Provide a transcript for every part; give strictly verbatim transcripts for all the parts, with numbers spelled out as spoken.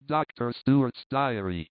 Doctor Stewart's Diary.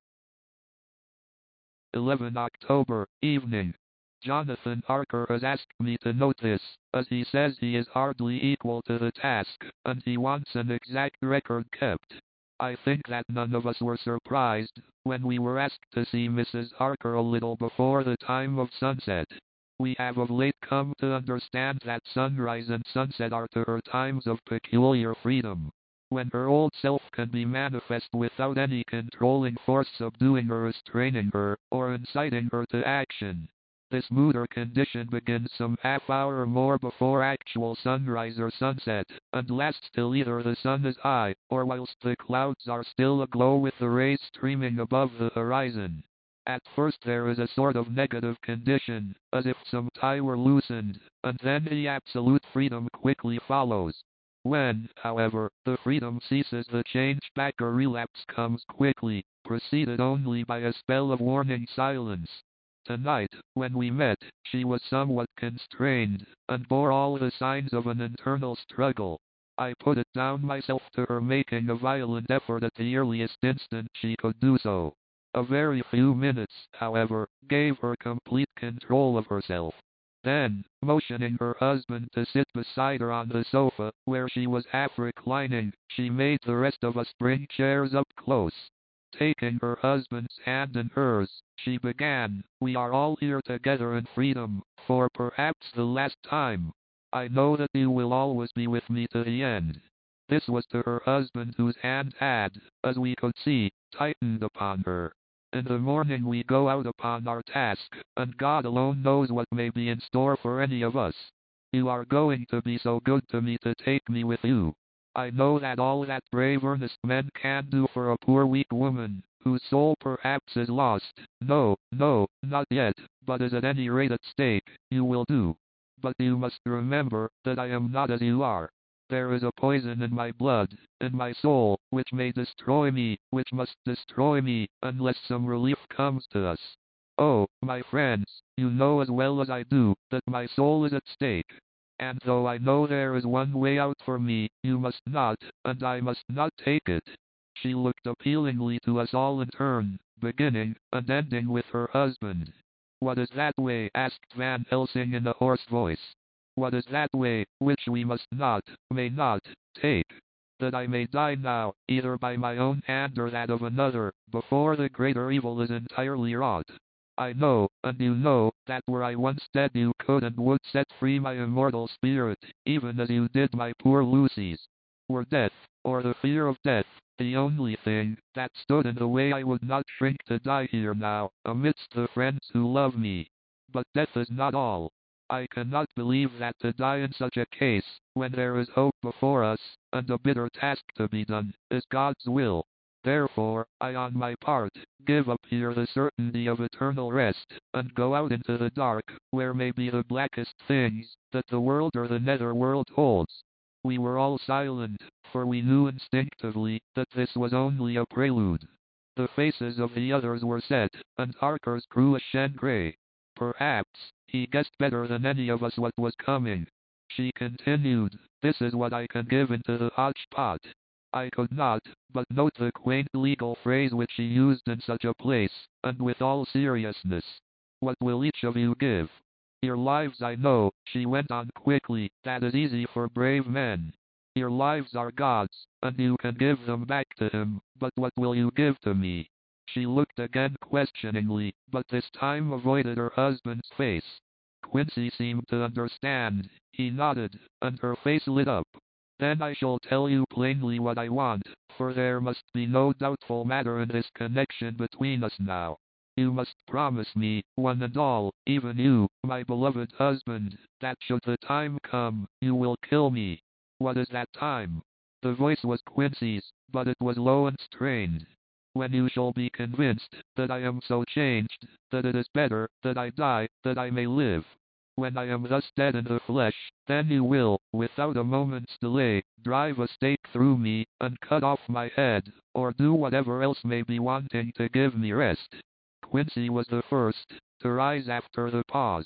eleventh October, evening. Jonathan Harker has asked me to note this, as he says he is hardly equal to the task, and he wants an exact record kept. I think that none of us were surprised when we were asked to see Missus Harker a little before the time of sunset. We have of late come to understand that sunrise and sunset are to her times of peculiar freedom, when her old self can be manifest without any controlling force subduing or restraining her, or inciting her to action. This mood or condition begins some half hour or more before actual sunrise or sunset, and lasts till either the sun is high, or whilst the clouds are still aglow with the rays streaming above the horizon. At first there is a sort of negative condition, as if some tie were loosened, and then the absolute freedom quickly follows. When, however, the freedom ceases, the change back or relapse comes quickly, preceded only by a spell of warning silence. Tonight, when we met, she was somewhat constrained, and bore all the signs of an internal struggle. I put it down myself to her making a violent effort at the earliest instant she could do so. A very few minutes, however, gave her complete control of herself. Then, motioning her husband to sit beside her on the sofa, where she was half reclining, she made the rest of us bring chairs up close. Taking her husband's hand in hers, she began, "We are all here together in freedom, for perhaps the last time. I know that you will always be with me to the end." This was to her husband, whose hand had, as we could see, tightened upon her. In the morning we go out upon our task, and God alone knows what may be in store for any of us. You are going to be so good to me to take me with you. I know that all that brave earnest men can do for a poor weak woman, whose soul perhaps is lost, no, no, not yet, but is at any rate at stake, you will do. But you must remember that I am not as you are. There is a poison in my blood, in my soul, which may destroy me, which must destroy me, unless some relief comes to us. Oh, my friends, you know as well as I do, that my soul is at stake. And though I know there is one way out for me, you must not, and I must not take it. She looked appealingly to us all in turn, beginning and ending with her husband. "What is that way?" asked Van Helsing in a hoarse voice. "What is that way, which we must not, may not, take? That I may die now, either by my own hand or that of another, before the greater evil is entirely wrought. I know, and you know, that were I once dead you could and would set free my immortal spirit, even as you did my poor Lucy's. Were death, or the fear of death, the only thing that stood in the way, I would not shrink to die here now, amidst the friends who love me. But death is not all. I cannot believe that to die in such a case, when there is hope before us, and a bitter task to be done, is God's will. Therefore, I on my part, give up here the certainty of eternal rest, and go out into the dark, where may be the blackest things that the world or the nether world holds." We were all silent, for we knew instinctively that this was only a prelude. The faces of the others were set, and Harker's grew ashen gray. Perhaps he guessed better than any of us what was coming. She continued, "This is what I can give into the hodgepot." I could not but note the quaint legal phrase which she used in such a place, and with all seriousness. "What will each of you give?" "Your lives, I know," she went on quickly, "that is easy for brave men. Your lives are God's, and you can give them back to Him, but what will you give to me?" She looked again questioningly, but this time avoided her husband's face. Quincy seemed to understand. He nodded, and her face lit up. "Then I shall tell you plainly what I want, for there must be no doubtful matter in this connection between us now. You must promise me, one and all, even you, my beloved husband, that should the time come, you will kill me." "What is that time?" The voice was Quincy's, but it was low and strained. "When you shall be convinced that I am so changed, that it is better that I die, that I may live. When I am thus dead in the flesh, then you will, without a moment's delay, drive a stake through me, and cut off my head, or do whatever else may be wanting to give me rest." Quincy was the first to rise after the pause.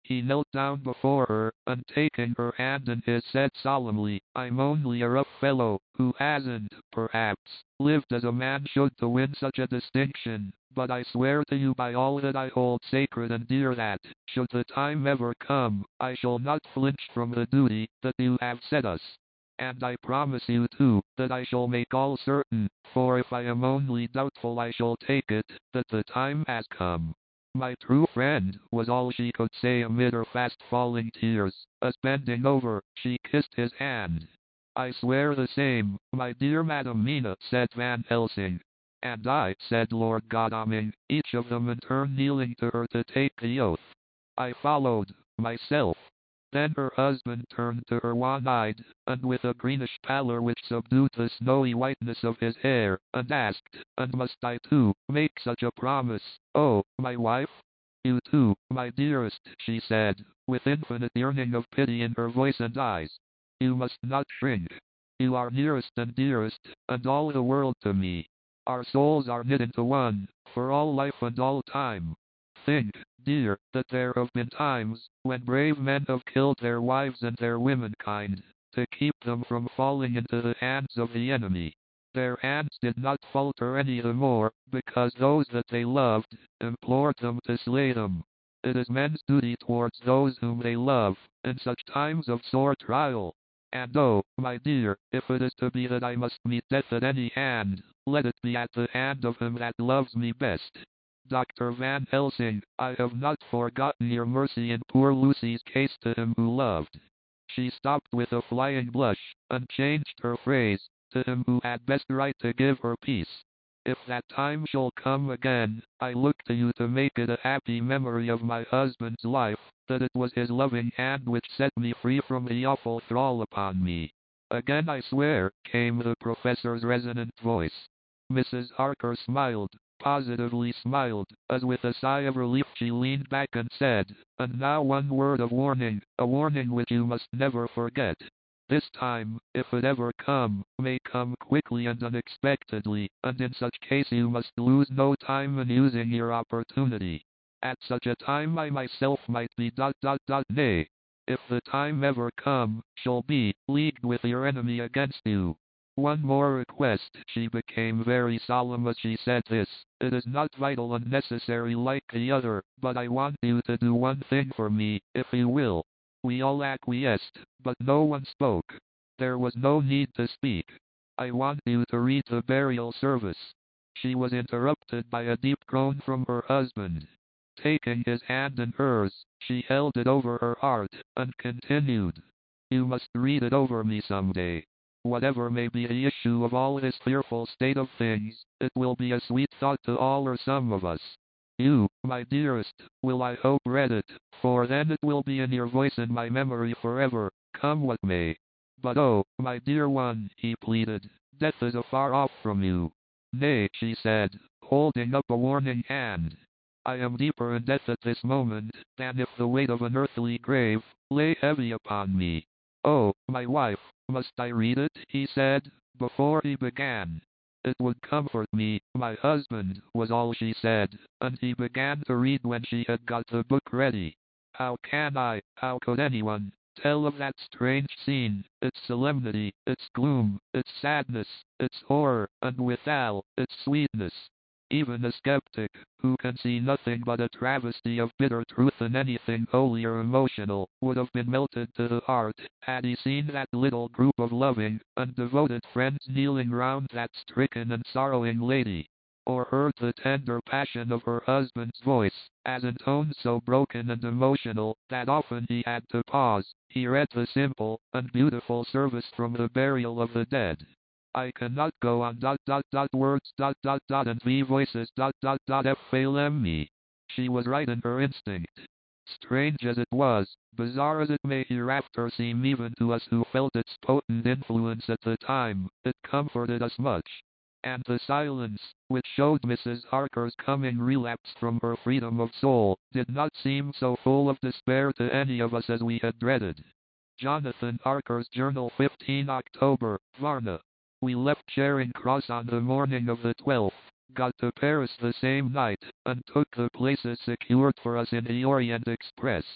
He knelt down before her, and taking her hand in his said solemnly, I'm only a rough fellow, who hasn't, perhaps, lived as a man should to win such a distinction, but I swear to you by all that I hold sacred and dear that, should the time ever come, I shall not flinch from the duty that you have set us. And I promise you too, that I shall make all certain, for if I am only doubtful I shall take it, that the time has come. My true friend, was all she could say amid her fast-falling tears, as bending over, she kissed his hand. I swear the same, my dear Madam Mina, said Van Helsing. And I, said Lord Godalming, each of them in turn kneeling to her to take the oath. I followed, myself. Then her husband turned to her wan-eyed, and with a greenish pallor which subdued the snowy whiteness of his hair, and asked, and must I too, make such a promise, oh, my wife? You too, my dearest, she said, with infinite yearning of pity in her voice and eyes. You must not shrink. You are nearest and dearest, and all the world to me. Our souls are knit into one, for all life and all time. Think, dear, that there have been times, when brave men have killed their wives and their womenkind, to keep them from falling into the hands of the enemy. Their hands did not falter any the more, because those that they loved, implored them to slay them. It is men's duty towards those whom they love, in such times of sore trial. And oh, my dear, if it is to be that I must meet death at any hand, let it be at the hand of him that loves me best. Doctor Van Helsing, I have not forgotten your mercy in poor Lucy's case to him who loved. She stopped with a flying blush, and changed her phrase, to him who had best right to give her peace. If that time shall come again, I look to you to make it a happy memory of my husband's life, that it was his loving hand which set me free from the awful thrall upon me. Again I swear, came the professor's resonant voice. Missus Harker smiled, positively smiled, as with a sigh of relief she leaned back and said, and now one word of warning, a warning which you must never forget. This time, if it ever come, may come quickly and unexpectedly, and in such case you must lose no time in using your opportunity. At such a time I myself might be dot dot dot nay, if the time ever come, shall be, leagued with your enemy against you. One more request, she became very solemn as she said this. It is not vital and necessary like the other, but I want you to do one thing for me, if you will. We all acquiesced, but no one spoke. There was no need to speak. I want you to read the burial service. She was interrupted by a deep groan from her husband. Taking his hand in hers, she held it over her heart, and continued. You must read it over me some day. Whatever may be the issue of all this fearful state of things, it will be a sweet thought to all or some of us. You, my dearest, will I hope read it, for then it will be in your voice and my memory forever, come what may. But oh, my dear one, he pleaded, death is afar off from you. Nay, she said, holding up a warning hand. I am deeper in death at this moment, than if the weight of an earthly grave lay heavy upon me. Oh, my wife, must I read it? He said, before he began. It would comfort me, my husband, was all she said, and he began to read when she had got the book ready. How can I, how could anyone, tell of that strange scene, its solemnity, its gloom, its sadness, its horror, and withal, its sweetness? Even a skeptic, who can see nothing but a travesty of bitter truth in anything holy or emotional, would have been melted to the heart, had he seen that little group of loving and devoted friends kneeling round that stricken and sorrowing lady, or heard the tender passion of her husband's voice, as in tones so broken and emotional, that often he had to pause. He read the simple and beautiful service from the burial of the dead. I cannot go on dot dot dot words dot dot dot and the voices dot dot dot fail me. She was right in her instinct. Strange as it was, bizarre as it may hereafter seem even to us who felt its potent influence at the time, it comforted us much. And the silence, which showed Missus Harker's coming relapse from her freedom of soul, did not seem so full of despair to any of us as we had dreaded. Jonathan Harker's Journal, fifteenth October, Varna. We left Charing Cross on the morning of the twelfth, got to Paris the same night, and took the places secured for us in the Orient Express.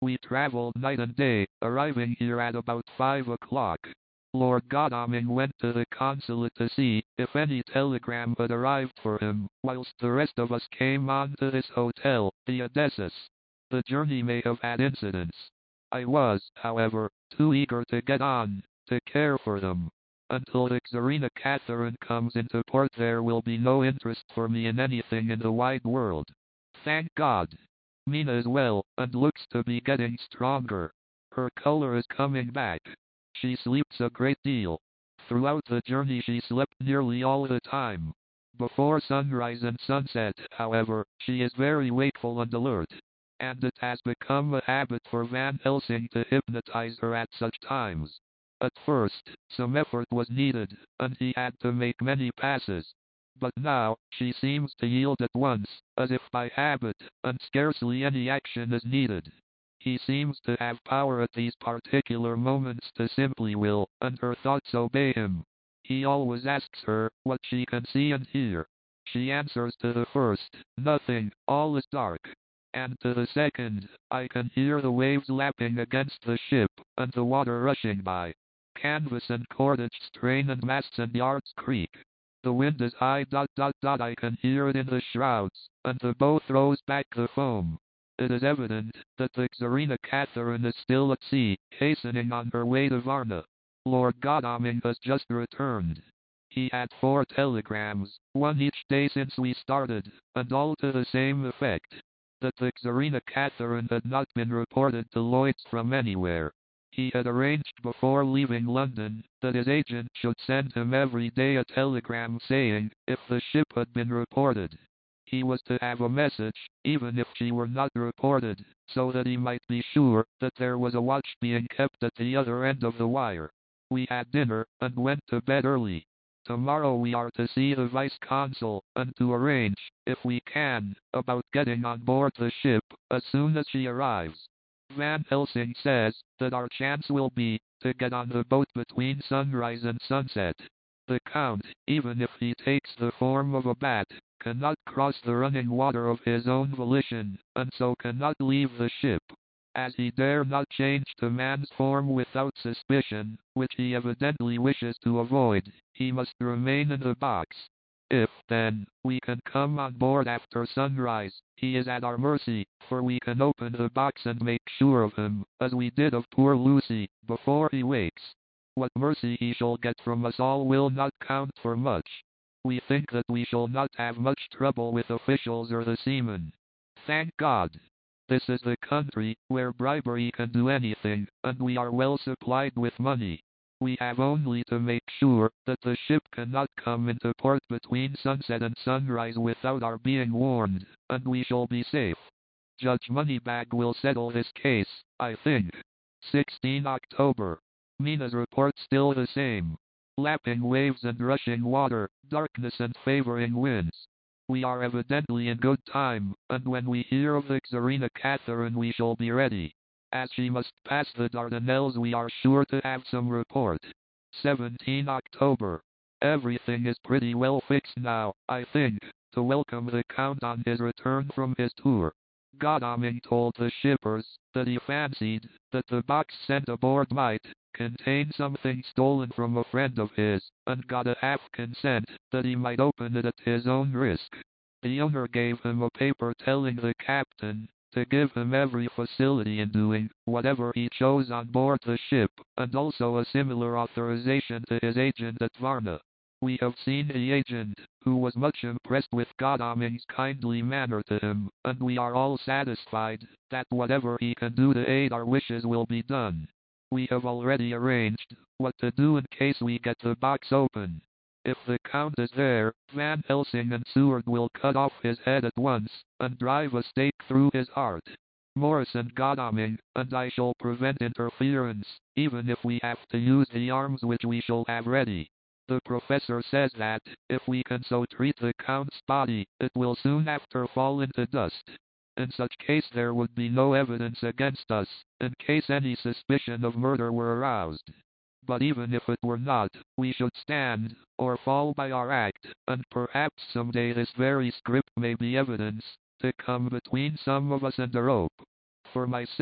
We traveled night and day, arriving here at about five o'clock. Lord Godalming went to the consulate to see if any telegram had arrived for him, whilst the rest of us came on to this hotel, the Odessus. The journey may have had incidents. I was, however, too eager to get on, to care for them. Until the Tsarina Catherine comes into port there will be no interest for me in anything in the wide world. Thank God. Mina is well, and looks to be getting stronger. Her color is coming back. She sleeps a great deal. Throughout the journey she slept nearly all the time. Before sunrise and sunset, however, she is very wakeful and alert. And it has become a habit for Van Helsing to hypnotize her at such times. At first, some effort was needed, and he had to make many passes. But now, she seems to yield at once, as if by habit, and scarcely any action is needed. He seems to have power at these particular moments to simply will, and her thoughts obey him. He always asks her what she can see and hear. She answers to the first, nothing, all is dark. And to the second, I can hear the waves lapping against the ship, and the water rushing by. Canvas and cordage strain and masts and yards creak. The wind is high dot dot dot I can hear it in the shrouds, and the bow throws back the foam. It is evident that the Tsarina Catherine is still at sea, hastening on her way to Varna. Lord Godalming has just returned. He had four telegrams, one each day since we started, and all to the same effect. That the Tsarina Catherine had not been reported to Lloyd's from anywhere. He had arranged before leaving London that his agent should send him every day a telegram saying if the ship had been reported. He was to have a message, even if she were not reported, so that he might be sure that there was a watch being kept at the other end of the wire. We had dinner, and went to bed early. Tomorrow we are to see the vice-consul, and to arrange, if we can, about getting on board the ship, as soon as she arrives. Van Helsing says that our chance will be to get on the boat between sunrise and sunset. The Count, even if he takes the form of a bat, cannot cross the running water of his own volition, and so cannot leave the ship. As he dare not change to man's form without suspicion, which he evidently wishes to avoid, he must remain in the box. If, then, we can come on board after sunrise, he is at our mercy, for we can open the box and make sure of him, as we did of poor Lucy, before he wakes. What mercy he shall get from us all will not count for much. We think that we shall not have much trouble with officials or the seamen. Thank God. This is the country where bribery can do anything, and we are well supplied with money. We have only to make sure that the ship cannot come into port between sunset and sunrise without our being warned, and we shall be safe. Judge Moneybag will settle this case, I think. sixteenth October. Mina's report still the same. Lapping waves and rushing water, darkness and favoring winds. We are evidently in good time, and when we hear of the Tsarina Catherine we shall be ready. As she must pass the Dardanelles we are sure to have some report. seventeenth October. Everything is pretty well fixed now, I think, to welcome the Count on his return from his tour. Godalming told the shippers that he fancied that the box sent aboard might contain something stolen from a friend of his, and got a half consent that he might open it at his own risk. The owner gave him a paper telling the captain to give him every facility in doing whatever he chose on board the ship, and also a similar authorization to his agent at Varna. We have seen the agent, who was much impressed with Godalming's kindly manner to him, and we are all satisfied that whatever he can do to aid our wishes will be done. We have already arranged what to do in case we get the box open. If the Count is there, Van Helsing and Seward will cut off his head at once, and drive a stake through his heart. Morris and Godalming and I shall prevent interference, even if we have to use the arms which we shall have ready. The professor says that, if we can so treat the Count's body, it will soon after fall into dust. In such case there would be no evidence against us, in case any suspicion of murder were aroused. But even if it were not, we should stand, or fall by our act, and perhaps someday this very script may be evidence, to come between some of us and a rope. For myself,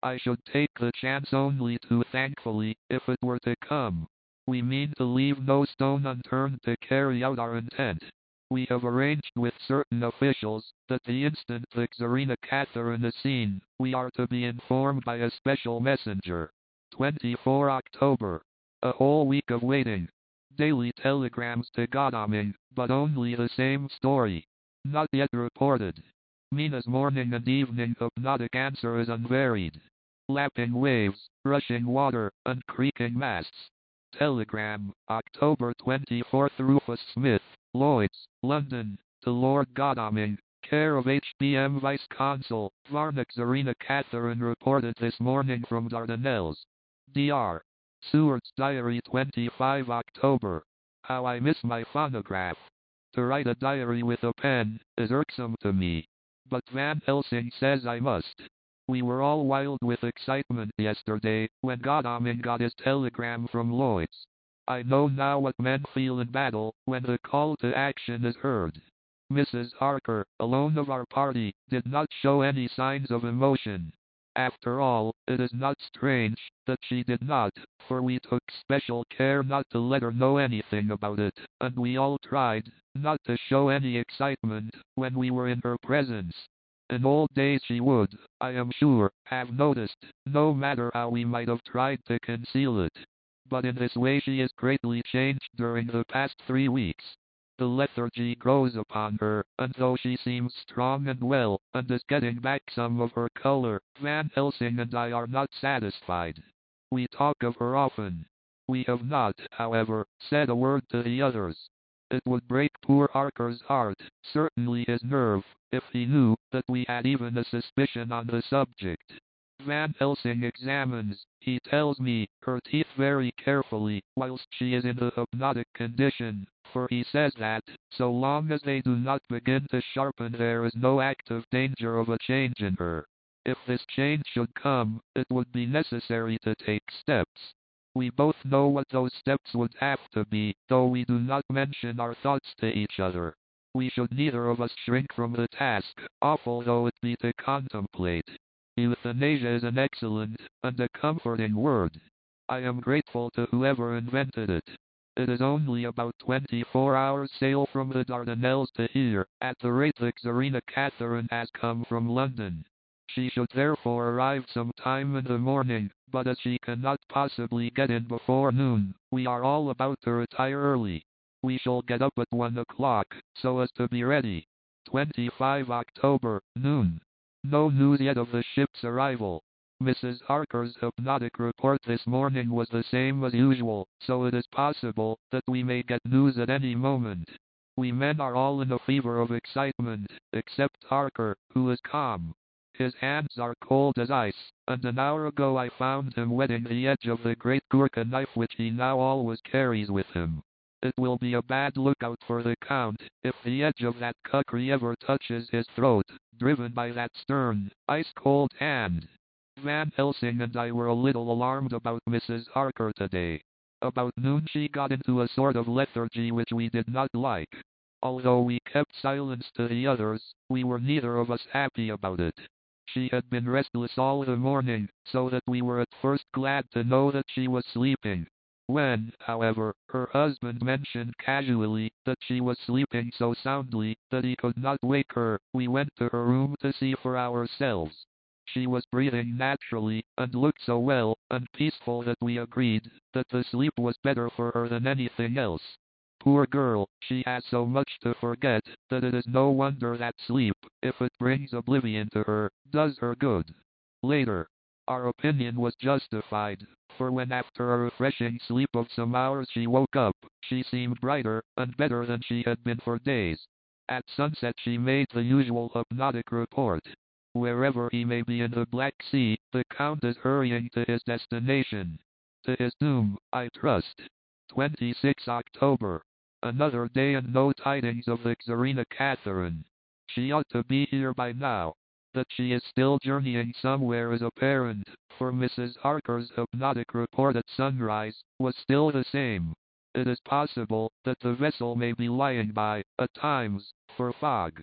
I should take the chance only too thankfully, if it were to come. We mean to leave no stone unturned to carry out our intent. We have arranged with certain officials that the instant the Tsarina Catherine is seen, we are to be informed by a special messenger. twenty-fourth October. A whole week of waiting. Daily telegrams to Godalming, but only the same story. Not yet reported. Mina's morning and evening hypnotic answer is unvaried. Lapping waves, rushing water, and creaking masts. Telegram, October twenty-fourth. Rufus Smith, Lloyd's, London, to Lord Godalming, care of H B M Vice Consul, Varna Tsarina Catherine reported this morning from Dardanelles. D R Seward's Diary, twenty-fifth October. How I miss my phonograph. To write a diary with a pen is irksome to me. But Van Helsing says I must. We were all wild with excitement yesterday when Godalming got his telegram from Lloyd's. I know now what men feel in battle when the call to action is heard. Missus Harker, alone of our party, did not show any signs of emotion. After all, it is not strange that she did not, for we took special care not to let her know anything about it, and we all tried not to show any excitement when we were in her presence. In old days she would, I am sure, have noticed, no matter how we might have tried to conceal it. But in this way she is greatly changed during the past three weeks. The lethargy grows upon her, and though she seems strong and well, and is getting back some of her color, Van Helsing and I are not satisfied. We talk of her often. We have not, however, said a word to the others. It would break poor Harker's heart, certainly his nerve, if he knew that we had even a suspicion on the subject. Van Helsing examines, he tells me, her teeth very carefully, whilst she is in a hypnotic condition, for he says that, so long as they do not begin to sharpen there is no active danger of a change in her. If this change should come, it would be necessary to take steps. We both know what those steps would have to be, though we do not mention our thoughts to each other. We should neither of us shrink from the task, awful though it be to contemplate. Euthanasia is an excellent and a comforting word. I am grateful to whoever invented it. It is only about twenty-four hours sail from the Dardanelles to here, at the rate the Tsarina Catherine has come from London. She should therefore arrive some time in the morning, but as she cannot possibly get in before noon, we are all about to retire early. We shall get up at one o'clock, so as to be ready. twenty-fifth October, noon. No news yet of the ship's arrival. Missus Harker's hypnotic report this morning was the same as usual, so it is possible that we may get news at any moment. We men are all in a fever of excitement, except Harker, who is calm. His hands are cold as ice, and an hour ago I found him wetting the edge of the great Gurkha knife which he now always carries with him. It will be a bad lookout for the Count, if the edge of that kukri ever touches his throat, driven by that stern, ice-cold hand. Van Helsing and I were a little alarmed about Missus Harker today. About noon she got into a sort of lethargy which we did not like. Although we kept silence to the others, we were neither of us happy about it. She had been restless all the morning, so that we were at first glad to know that she was sleeping. When, however, her husband mentioned casually that she was sleeping so soundly that he could not wake her, we went to her room to see for ourselves. She was breathing naturally, and looked so well and peaceful that we agreed that the sleep was better for her than anything else. Poor girl, she has so much to forget that it is no wonder that sleep, if it brings oblivion to her, does her good. Later, our opinion was justified, for when after a refreshing sleep of some hours she woke up, she seemed brighter and better than she had been for days. At sunset she made the usual hypnotic report. Wherever he may be in the Black Sea, the Count is hurrying to his destination. To his doom, I trust. twenty-sixth October. Another day and no tidings of the Tsarina Catherine. She ought to be here by now. That she is still journeying somewhere is apparent, for Missus Harker's hypnotic report at sunrise was still the same. It is possible that the vessel may be lying by, at times, for fog.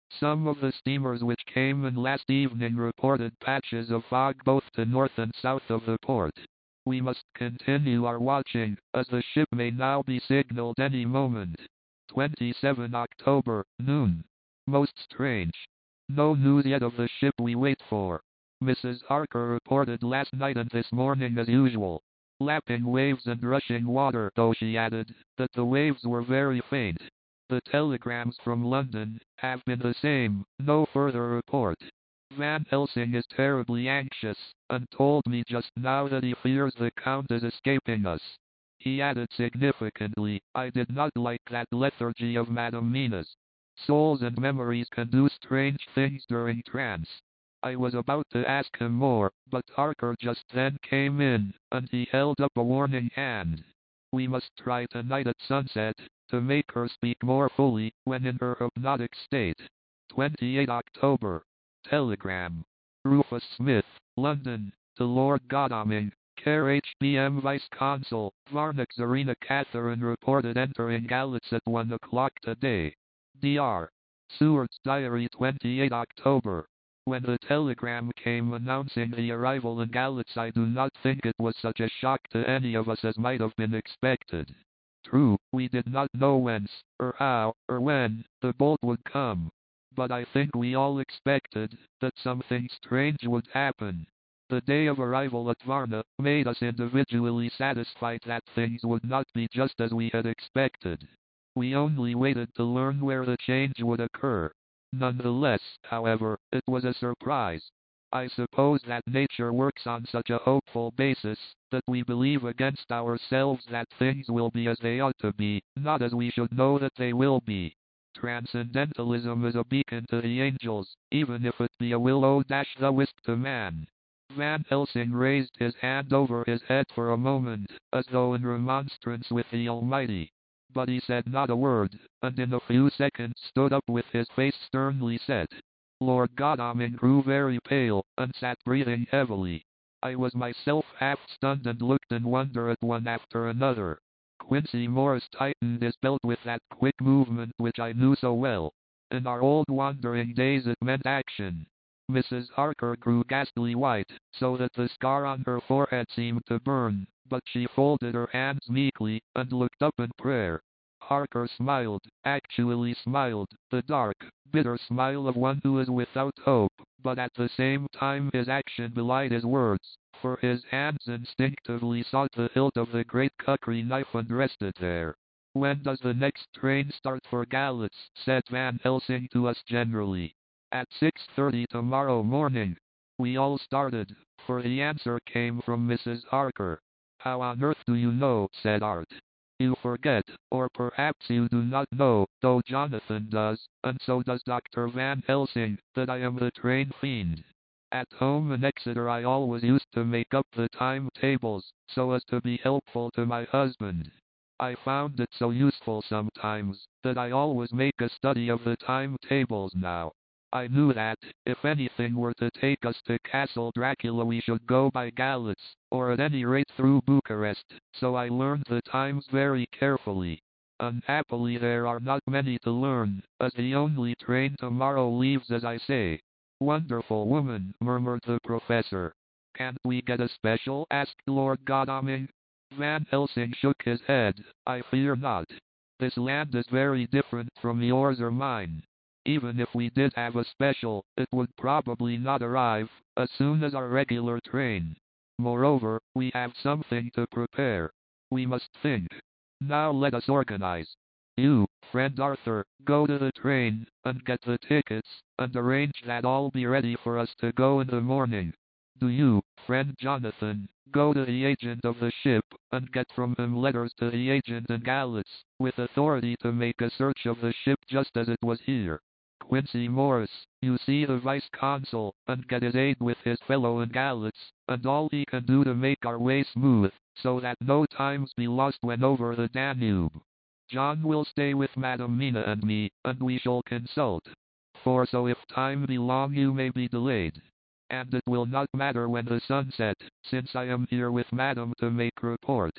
Some of the steamers which came in last evening reported patches of fog both to north and south of the port. We must continue our watching, as the ship may now be signaled any moment. twenty-seventh October, noon. Most strange. No news yet of the ship we wait for. Missus Harker reported last night and this morning as usual. Lapping waves and rushing water, though she added that the waves were very faint. The telegrams from London have been the same, no further report. Van Helsing is terribly anxious, and told me just now that he fears the Count is escaping us. He added significantly, I did not like that lethargy of Madam Mina's. Souls and memories can do strange things during trance. I was about to ask him more, but Harker just then came in, and he held up a warning hand. We must try tonight at sunset, to make her speak more fully, when in her hypnotic state. twenty-eighth October. Telegram. Rufus Smith, London, to Lord Godalming, Care H B M Vice Consul, Varna Tsarina Catherine reported entering Galitz at one o'clock today. Doctor Seward's Diary, twenty-eighth October. When the telegram came announcing the arrival in Galitz, I do not think it was such a shock to any of us as might have been expected. True, we did not know whence, or how, or when, the boat would come. But I think we all expected that something strange would happen. The day of arrival at Varna made us individually satisfied that things would not be just as we had expected. We only waited to learn where the change would occur. Nonetheless, however, it was a surprise. I suppose that nature works on such a hopeful basis, that we believe against ourselves that things will be as they ought to be, not as we should know that they will be. Transcendentalism is a beacon to the angels, even if it be a will-o'-the-wisp to man. Van Helsing raised his hand over his head for a moment, as though in remonstrance with the Almighty. But he said not a word, and in a few seconds stood up with his face sternly set. Lord Godalming grew very pale, and sat breathing heavily. I was myself half stunned and looked in wonder at one after another. Quincey Morris tightened his belt with that quick movement which I knew so well. In our old wandering days it meant action. Missus Harker grew ghastly white, so that the scar on her forehead seemed to burn, but she folded her hands meekly, and looked up in prayer. Harker smiled, actually smiled, the dark, bitter smile of one who is without hope, but at the same time his action belied his words, for his hands instinctively sought the hilt of the great kukri knife and rested there. When does the next train start for Galitz? Said Van Helsing to us generally. At six thirty tomorrow morning. We all started, for the answer came from Missus Harker. How on earth do you know? Said Art. You forget, or perhaps you do not know, though Jonathan does, and so does Doctor Van Helsing, that I am the train fiend. At home in Exeter I always used to make up the timetables, so as to be helpful to my husband. I found it so useful sometimes, that I always make a study of the timetables now. I knew that, if anything were to take us to Castle Dracula, we should go by Galitz, or at any rate through Bucharest, so I learned the times very carefully. Unhappily there are not many to learn, as the only train tomorrow leaves as I say. Wonderful woman, murmured the professor. Can't we get a special? Asked Lord Godalming. Van Helsing shook his head. I fear not. This land is very different from yours or mine. Even if we did have a special, it would probably not arrive as soon as our regular train. Moreover, we have something to prepare. We must think. Now let us organize. You, friend Arthur, go to the train, and get the tickets, and arrange that all be ready for us to go in the morning. Do you, friend Jonathan, go to the agent of the ship, and get from him letters to the agent in Galitz, with authority to make a search of the ship just as it was here. Quincey Morris, you see the vice-consul, and get his aid with his fellow in Galitz, and all he can do to make our way smooth, so that no times be lost when over the Danube. John will stay with Madam Mina and me, and we shall consult. For so if time be long you may be delayed. And it will not matter when the sun set, since I am here with Madam to make report.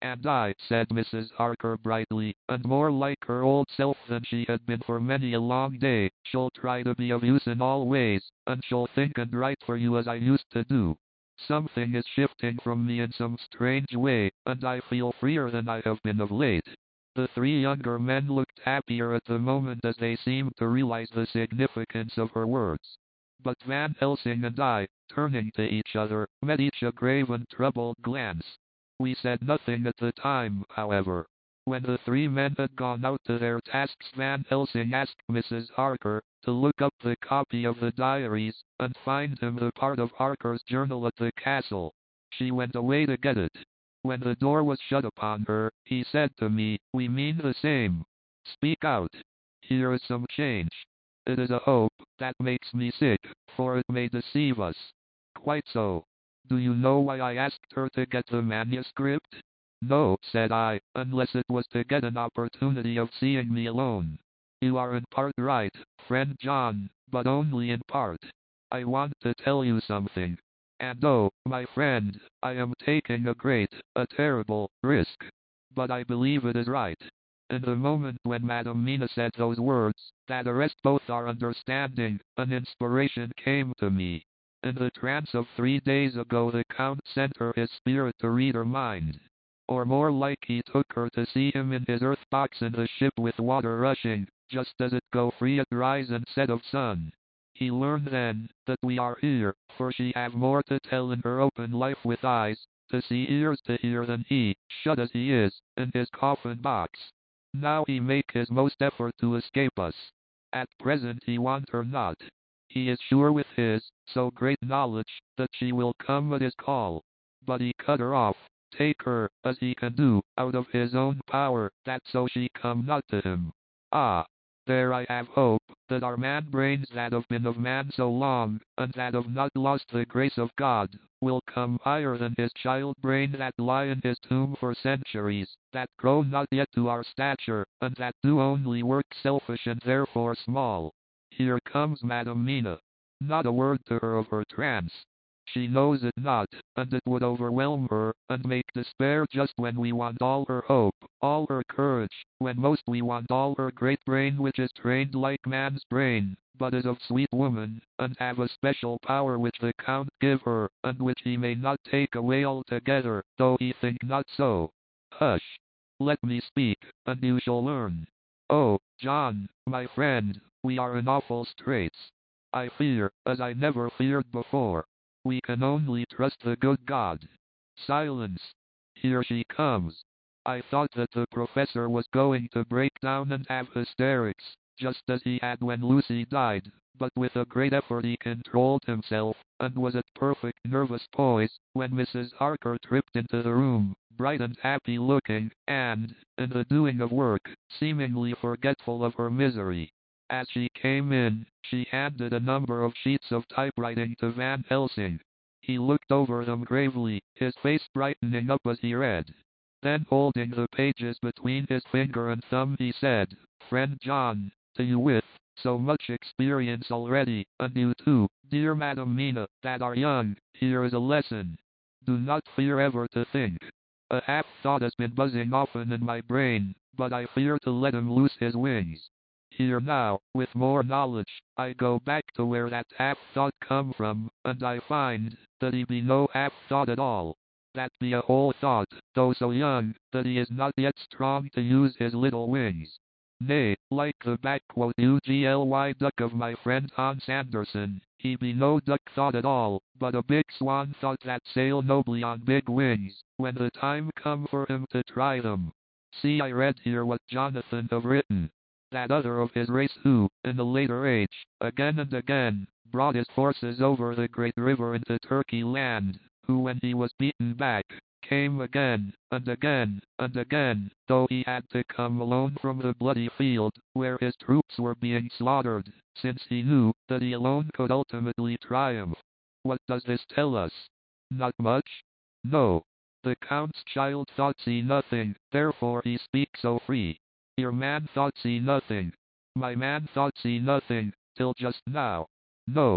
And I, said Missus Harker brightly, and more like her old self than she had been for many a long day, she'll try to be of use in all ways, and she'll think and write for you as I used to do. Something is shifting from me in some strange way, and I feel freer than I have been of late. The three younger men looked happier at the moment as they seemed to realize the significance of her words. But Van Helsing and I, turning to each other, met each a grave and troubled glance. We said nothing at the time, however. When the three men had gone out to their tasks, Van Helsing asked Missus Harker to look up the copy of the diaries, and find him the part of Harker's journal at the castle. She went away to get it. When the door was shut upon her, he said to me, "We mean the same. Speak out. Here is some change. It is a hope that makes me sick, for it may deceive us." Quite so. Do you know why I asked her to get the manuscript? No, said I, unless it was to get an opportunity of seeing me alone. You are in part right, friend John, but only in part. I want to tell you something. And oh, my friend, I am taking a great, a terrible, risk. But I believe it is right. In the moment when Madam Mina said those words, that arrest both our understanding, an inspiration came to me. In the trance of three days ago the Count sent her his spirit to read her mind. Or more like he took her to see him in his earth box in the ship with water rushing, just as it go free at rise and set of sun. He learned then, that we are here, for she have more to tell in her open life with eyes, to see ears to hear than he, shut as he is, in his coffin box. Now he make his most effort to escape us. At present he want her not. He is sure with his, so great knowledge, that she will come at his call. But he cut her off, take her, as he can do, out of his own power, that so she come not to him. Ah! There I have hope, that our man brains that have been of man so long, and that have not lost the grace of God, will come higher than his child brain that lie in his tomb for centuries, that grow not yet to our stature, and that do only work selfish and therefore small. Here comes Madam Mina. Not a word to her of her trance. She knows it not, and it would overwhelm her, and make despair just when we want all her hope, all her courage, when most we want all her great brain which is trained like man's brain, but is of sweet woman, and have a special power which the Count give her, and which he may not take away altogether, though he think not so. Hush! Let me speak, and you shall learn. Oh, John, my friend, we are in awful straits. I fear, as I never feared before. We can only trust the good God. Silence. Here she comes. I thought that the professor was going to break down and have hysterics, just as he had when Lucy died, but with a great effort he controlled himself, and was at perfect nervous poise, when Missus Harker tripped into the room, bright and happy looking, and, in the doing of work, seemingly forgetful of her misery. As she came in, she handed a number of sheets of typewriting to Van Helsing. He looked over them gravely, his face brightening up as he read. Then holding the pages between his finger and thumb he said, "Friend John, to you with so much experience already, and you too, dear Madam Mina, that are young, here is a lesson. Do not fear ever to think. A half thought has been buzzing often in my brain, but I fear to let him loose his wings. Here now, with more knowledge, I go back to where that half-thought come from, and I find, that he be no half-thought at all. That be a whole thought, though so young, that he is not yet strong to use his little wings. Nay, like the backquote U G L Y duck of my friend Hans Andersen, he be no duck thought at all, but a big swan thought that sail nobly on big wings, when the time come for him to try them. See, I read here what Jonathan have written. That other of his race who, in a later age, again and again, brought his forces over the great river into Turkey land, who when he was beaten back, came again, and again, and again, though he had to come alone from the bloody field, where his troops were being slaughtered, since he knew that he alone could ultimately triumph. What does this tell us? Not much? No. The Count's child thought see nothing, therefore he speaks so free. Your man thought see nothing. My man thought see nothing, till just now. No.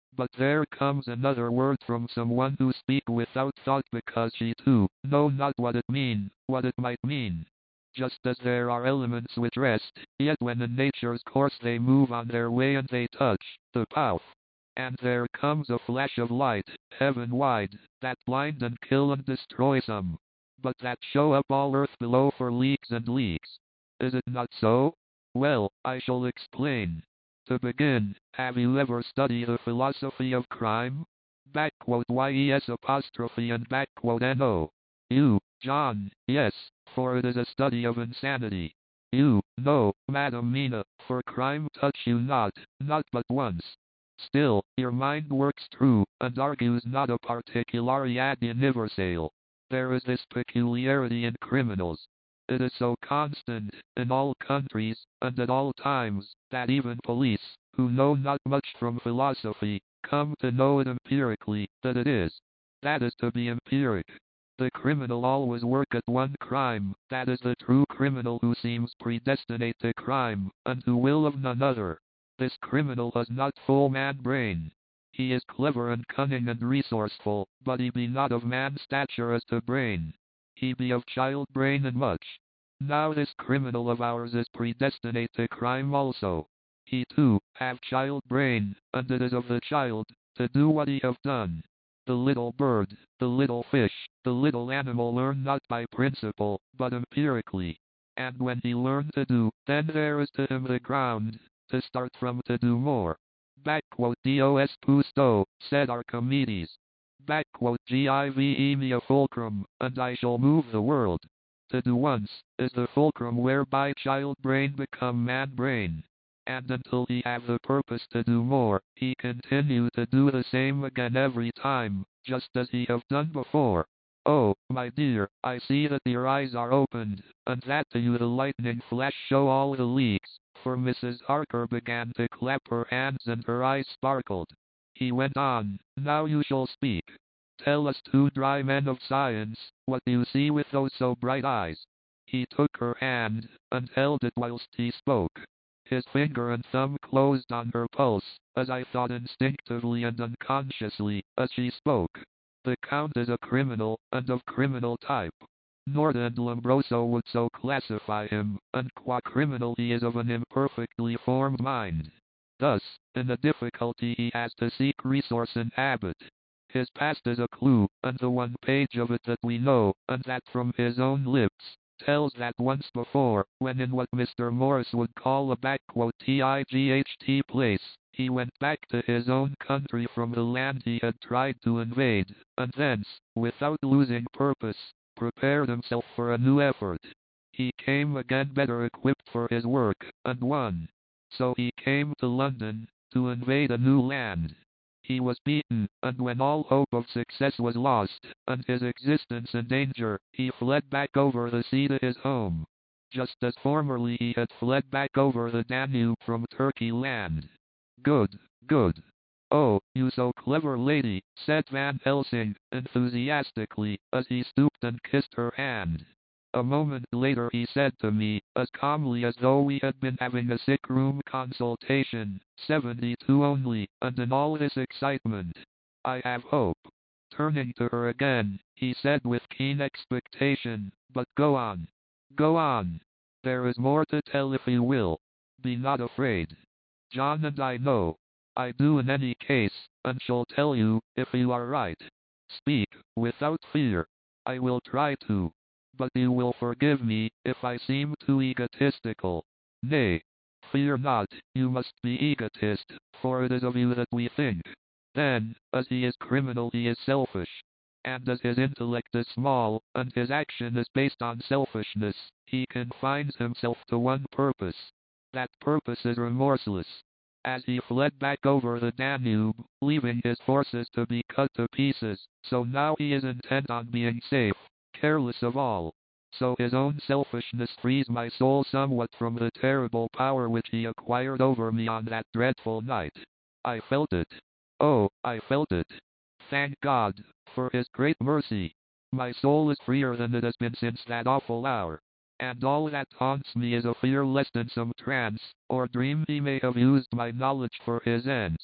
But there comes another word from someone who speak without thought because she too know not what it mean, what it might mean. Just as there are elements which rest, yet when in nature's course they move on their way and they touch the path. And there comes a flash of light, heaven wide, that blind and kill and destroy some, but that show up all earth below for leagues and leagues. Is it not so? Well, I shall explain. To begin, have you ever studied the philosophy of crime? Backquote yes apostrophe and backquote no. You, John, yes, for it is a study of insanity. You, no, Madam Mina, for crime touch you not, not but once. Still, your mind works true, and argues not a particulariad universale. There is this peculiarity in criminals. It is so constant, in all countries, and at all times, that even police, who know not much from philosophy, come to know it empirically, that it is. That is to be empiric. The criminal always work at one crime, that is the true criminal who seems predestinate to crime, and who will of none other. This criminal has not full man brain. He is clever and cunning and resourceful, but he be not of man stature as to brain. He be of child brain and much. Now this criminal of ours is predestinate to crime also. He too have child brain, and it is of the child to do what he have done. The little bird, the little fish, the little animal learn not by principle, but empirically. And when he learn to do, then there is to him the ground to start from to do more. Backquote Dos Pusto, said Archimedes. Backquote Give me a fulcrum, and I shall move the world. To do once, is the fulcrum whereby child brain become man brain. And until he have the purpose to do more, he continue to do the same again every time, just as he have done before. Oh, my dear, I see that your eyes are opened, and that to you the lightning flash show all the leagues, for Missus Harker began to clap her hands and her eyes sparkled. He went on, now you shall speak. Tell us two dry men of science, what you see with those so bright eyes. He took her hand, and held it whilst he spoke. His finger and thumb closed on her pulse, as I thought instinctively and unconsciously, as she spoke. The Count is a criminal, and of criminal type. Norda and Lombroso would so classify him, and qua criminal he is of an imperfectly formed mind. Thus, in a difficulty he has to seek resource in habit. His past is a clue, and the one page of it that we know, and that from his own lips, tells that once before, when in what Mister Morris would call a backquote tight place, he went back to his own country from the land he had tried to invade, and thence, without losing purpose, prepared himself for a new effort. He came again better equipped for his work, and won. So he came to London, to invade a new land. He was beaten, and when all hope of success was lost, and his existence in danger, he fled back over the sea to his home. Just as formerly he had fled back over the Danube from Turkey land. Good, good. Oh, you so clever lady, said Van Helsing, enthusiastically, as he stooped and kissed her hand. A moment later he said to me, as calmly as though we had been having a sick-room consultation, seventy-two only, and in all this excitement, I have hope. Turning to her again, he said with keen expectation, but go on. Go on. There is more to tell if you will. Be not afraid. John and I know. I do in any case, and shall tell you, if you are right. Speak, without fear. I will try to. But you will forgive me, if I seem too egotistical. Nay, fear not, you must be egotist, for it is of you that we think. Then, as he is criminal he is selfish. And as his intellect is small, and his action is based on selfishness, he confines himself to one purpose. That purpose is remorseless. As he fled back over the Danube, leaving his forces to be cut to pieces, so now he is intent on being safe, careless of all. So his own selfishness frees my soul somewhat from the terrible power which he acquired over me on that dreadful night. I felt it. Oh, I felt it. Thank God, for his great mercy. My soul is freer than it has been since that awful hour. And all that haunts me is a fear lest in some trance, or dream he may have used my knowledge for his ends.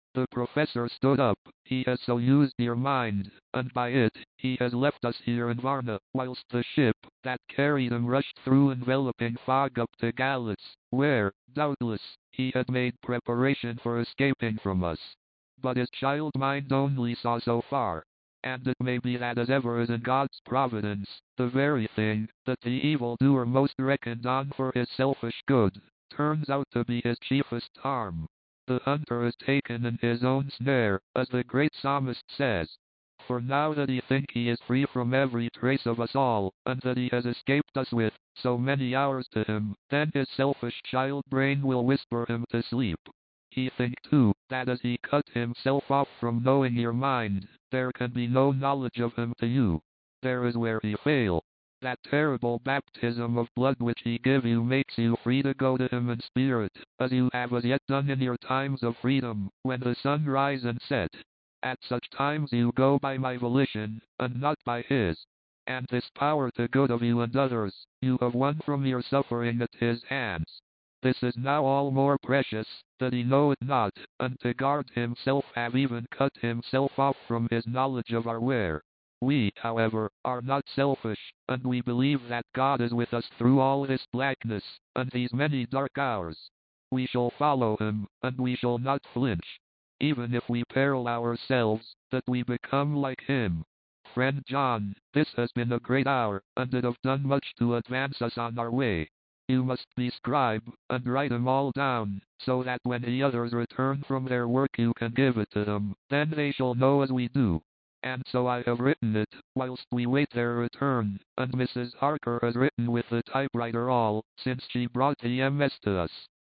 The professor stood up. He has so used your mind, and by it, he has left us here in Varna, whilst the ship that carried him rushed through enveloping fog up to Galatz, where, doubtless, he had made preparation for escaping from us. But his child mind only saw so far. And it may be that as ever is in God's providence, the very thing that the evildoer most reckoned on for his selfish good, turns out to be his chiefest harm. The hunter is taken in his own snare, as the great psalmist says. For now that he think he is free from every trace of us all, and that he has escaped us with so many hours to him, then his selfish child brain will whisper him to sleep. He think too, that as he cut himself off from knowing your mind, there can be no knowledge of him to you. There is where he fail. That terrible baptism of blood which he give you makes you free to go to him in spirit, as you have as yet done in your times of freedom, when the sun rise and set. At such times you go by my volition, and not by his. And this power to good of you and others, you have won from your suffering at his hands. This is now all more precious, that he know it not, and to guard himself have even cut himself off from his knowledge of our where. We, however, are not selfish, and we believe that God is with us through all this blackness, and these many dark hours. We shall follow him, and we shall not flinch. Even if we peril ourselves, that we become like him. Friend John, this has been a great hour, and it have done much to advance us on our way. You must be scribe, and write 'em all down, so that when the others return from their work you can give it to them, then they shall know as we do. And so I have written it, whilst we wait their return, and Missus Harker has written with the typewriter all, since she brought the M S to us.